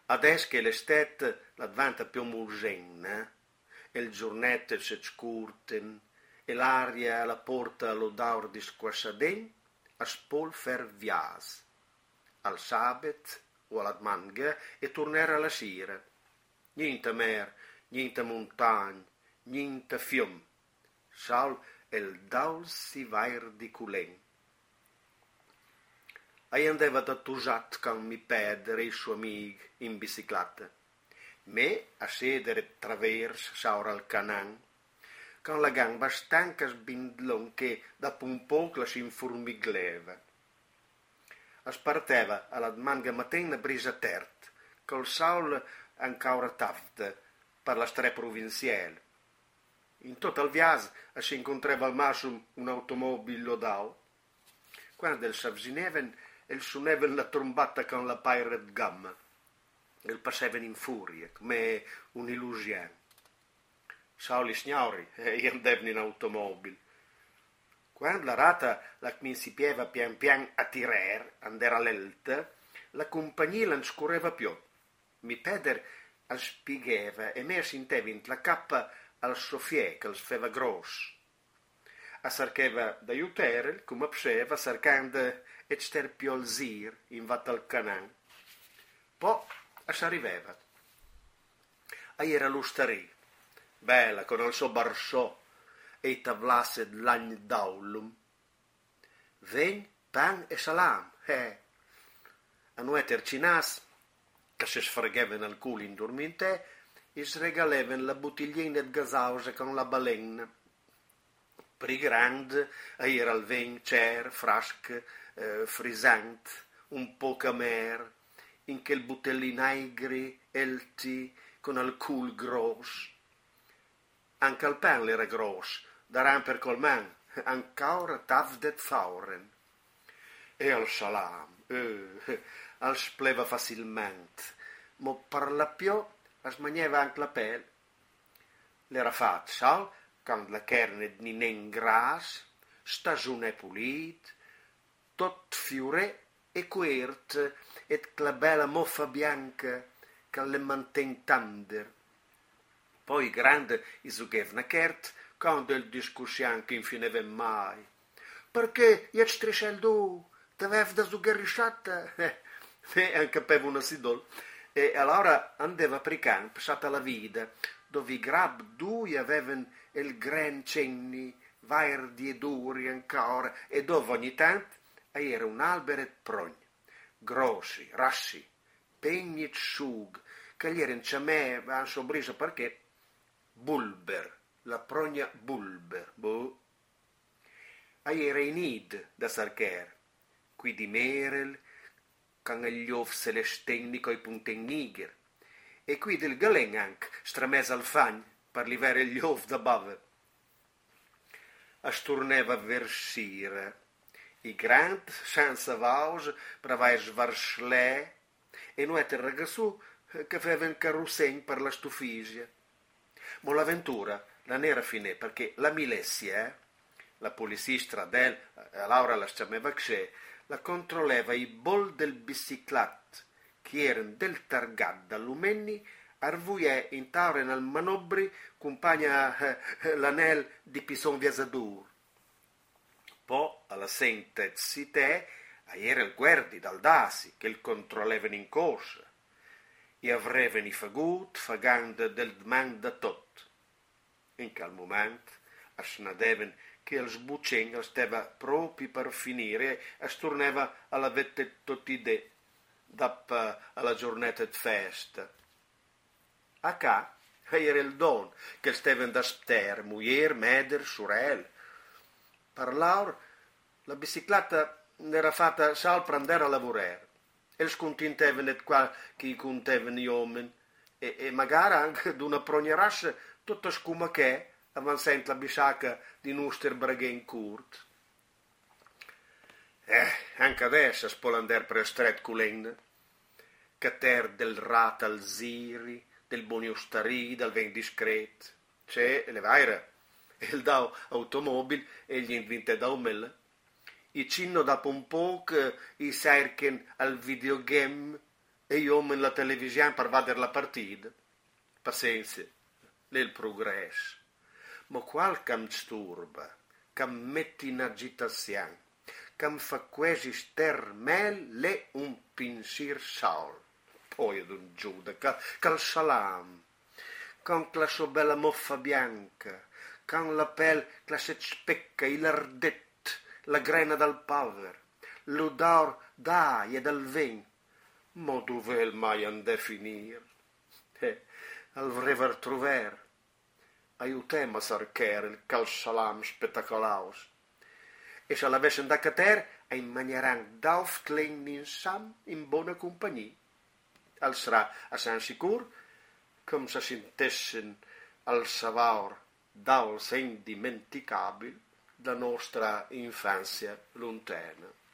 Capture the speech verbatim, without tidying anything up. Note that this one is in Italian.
Adesso che l'estate la diventa più murgena, e il giornate si scurten, e l'aria la porta all'odore di squassadin, a spol fer vias, al sabet o alla manga e tornare alla sera. Niente mer, niente montagna, niente fium, sol el dolci vair di culen. E andava da tusat con mi pedere e il suo amico in bicicletta. Me a sedere travers saura al canan, con la gamba stanca sbindlon che dopo un po' la si informigleva. Asparteva alla manga mattina brisa tert, col sol ancora tavda per la strada provinciale. In tutto il viaggio si incontrava al massimo un'automobile lodau. Quando si avvicinavano, il suonavano la trombata con la paira di gamma. Il passavano in furia, come un'illusione. Soli signori, e andavano in automobile. Quando la rata la cominciava pian pian a tirare, andare all'elta, la compagnia non scorreva più. Mi peder al spiegava e me senteva in la cappa al soffiè che il feva grosso. A cercava d'aiutare, come pseva, cercando e ster più al zir in vatta al canan. Poi si arrivava. E era l'osteria, bella, con il suo barsò e i tavlasse dell'agno d'aulum. Vegn, pan e salam, eh. A noi tercinas, che si sfregavano al culo in dorminte, e sregalavano la bottiglina di gasausa con la balena. Per i grandi era il vin cer, frasc, eh, frisant, un po' camer, in quel butelli negri, elti, con il cul grosso. Anche il pan era grosso, daran per col man, ancora tavdet fauren. E al salam, eh, al spleva facilmente, ma per la più as mangiava anche la pelle. L'era fatto, sal, con la carne di nen gras, stagione pulit, tot fiure e quert, et la bella moffa bianca che le mantén tender. Poi grande i sugevna kert, quando il discussione che infineve mai. Perché io striscel du, t'avev da sugherrisciata? E anche avevo una sidol. E allora andava per i campi, passata la vita, dove i grab due avevano il gran cenni, verdi e duri ancora, e dove ogni tanto era un albero e progno, grossi, rassi, pegni e sug, che gli erano ciamè, vanno sobriso perché bulber, la progna bulber, boh. E era in id da sarcher, qui di merel, con gli ov celestini coi punten niger, e qui del galen anche, stramesa al fagn, per livare gli ov da bave. A sturneva versire, i grand, senza vaus, per vai svarslè, e non era ragazzù che aveva un carrossegno per la stufisia. Ma l'avventura non era finita, perché la milessia, eh, la polizia del, a Laura la chiamava c'è, la controlleva i bol del biciclat, che erano del targat dall'umenni, arvuie in tauren al manobri, compagna eh, l'anel di pison viasadur. Poi, alla sente cité, era il guardi dal dasi, che il controllevano in corsa, e avrevano i fagut, fagando del dman da tot. In quel momento, asnadevano che il sbuceng stava proprio per finire e stornava alla vette totide dopo alla giornata di festa. A ca era il don che stava da aspettare, muier, meder, sorel. Per loro la bicicletta era fatta solo per andare a lavorare. E scontentavano qua che contavano gli uomini e, e magari anche d'una prognarascia tutta scuma che avanzando la bisacca di nostro braghen curt. Eh, anche adesso si può andare per il stret culen, che ter del rat al ziri, del boniostari, del ven discret. C'è le vaire, il dao automobile e gli invinte da umel. I cinno dopo un po' che i cerchen al videogame, e io in la televisione per vedere la partita. Pazienza, lì il progresso. Ma qual che mi disturba, che mi mette in agitazione, che mi fa quasi star male, è un pensiero solo. Poi ad un Giuda, che, che il salam, con la sua bella moffa bianca, con la pelle che si specca, l'ardet, la grena del povero, l'odor d'aia e del vin. Ma dove il mai andè a finire? Eh, al vrever trover, aiutemo a cercare il cal salam spettacolaus. E se l'avesse da cater, in maniera d'auftlin insam in buona compagnia. Al sarà a San Sicur, come se sintessen al savor dolce indimenticabile da nostra infanzia lontana.